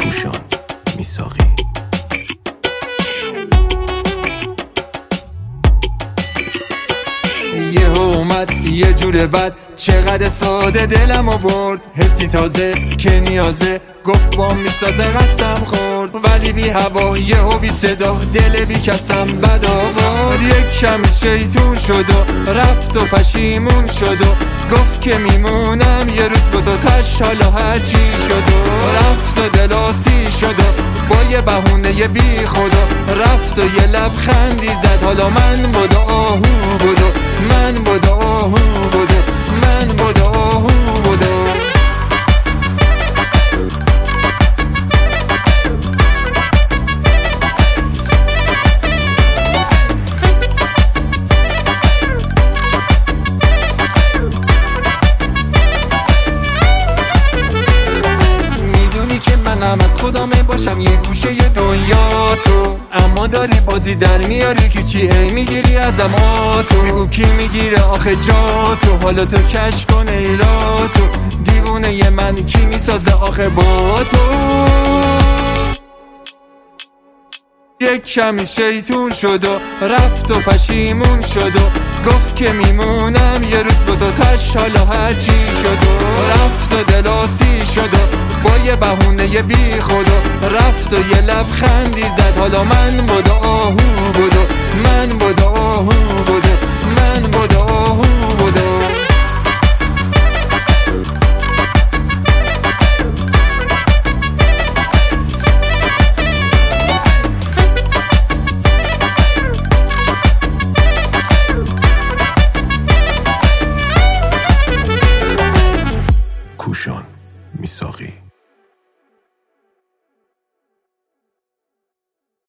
کوشان میساقی. یه اومد یه جور بد، چقدر ساده دلمو برد. حسی تازه که نیازه، گفت با میسازه قسم خورد. ولی بی هوا یهو بی صدا، دل بی کسم بد آورد. یک کم شیطون شد و رفت و پشیمون شد و گفت که میمونم یه روز با تو تش، حالا هرچی شد و رفت و دلاسی شد و با یه بهونه یه بی خدا رفت و یه لبخندی زد. حالا من بودا آهو بودو، من بودا آهو بودو، من بودا آهو بودو. منم از خودم باشم یه گوشه دنیا تو، اما داری بازی در میاری که چی ای میگیری ازم آتو. میگو کی میگیره آخه جا تو، حالا تو کش کن ایلا تو. دیوونه ی من کی میسازه آخه با تو. یک کمی شیطون شد و رفت و پشیمون شد و گفت که میمونم یه روز با تو تش، حالا هرچی شد و رفت و دلاسی شد و با یه بهونه یه بی خدا رفت و یه لبخندی زد. حالا من بودا آهو بودو، من بودا آهو بودو، من بودا آهو بودو. کوشان میساقی.